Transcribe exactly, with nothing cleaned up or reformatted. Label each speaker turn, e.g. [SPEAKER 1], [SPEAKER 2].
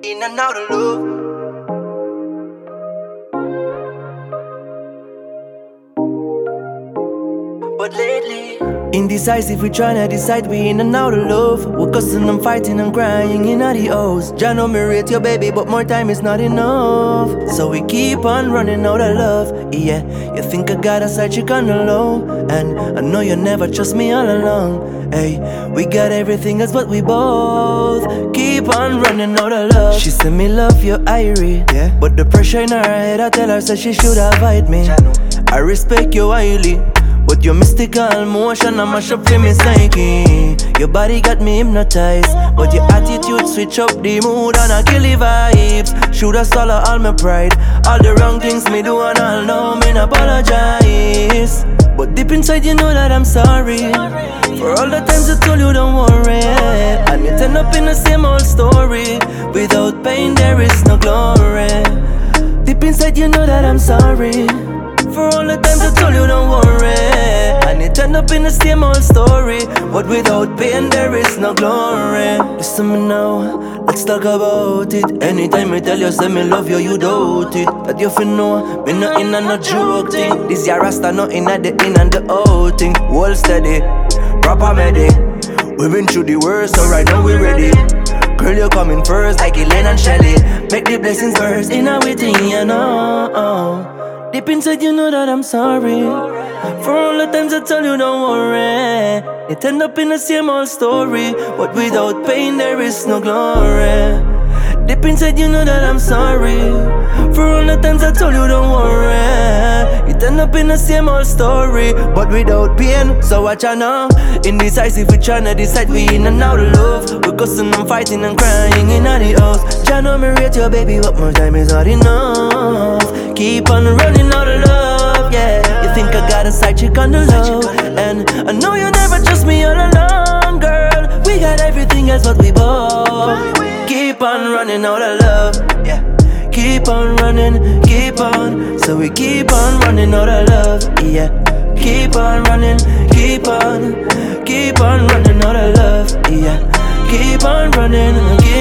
[SPEAKER 1] in and out of love. But lately, indecisive, we tryna decide, we in and out of love. We're cussing and fighting and crying in the house. Jah know me rate your baby, but more time is not enough. So we keep on running out of love. Yeah, you think I got a side chick on the low, and I know you never trust me all along. Hey, we got everything, that's what we both keep on running out of love. She said me love you, Irie, yeah. But the pressure in her head, I tell her said she should avoid me. I respect you highly, but your mystical motion, I mash up in me psyche. Your body got me hypnotized, but your attitude switch up the mood and I kill the vibes. Shoulda swallow all my pride, all the wrong things me do and all know me not apologize. But deep inside you know that I'm sorry for all the times I told you don't worry, and you end up in the same old story. Without pain there is no glory. Deep inside you know that I'm sorry for all the times I told you don't worry, and it end up in the same old story. But without pain there is no glory. Listen me now, let's talk about it. Anytime I tell you say me love you, you doubt it. That you feel know, me not in and no joke thing. This ya rasta not in at the in and the out thing. Whole steady, proper medic. We've been through the worst, so right now we ready. Girl, you coming first like Elaine and Shelly. Make the blessings burst in a waiting, you know. Deep inside you know that I'm sorry for all the times I tell you don't worry. It end up in the same old story, but without pain there is no glory. Deep inside you know that I'm sorry for all the times I told you don't worry. It end up in the same old story, but without pain. So watch out now, indecisive, we tryna decide, we in and out of love. We're cussing and fighting and crying in the house. Jah know me rate your baby, but more time is not enough. Keep on running out of love, yeah. You think I got a side chick on the low, and I know you never trust me all along, girl. We got everything, that's what we both keep on running out of love, yeah. Keep on running, keep on. So we keep on running out of love, yeah. Keep on running, keep on. Keep on running out of love, yeah. Keep on running, keep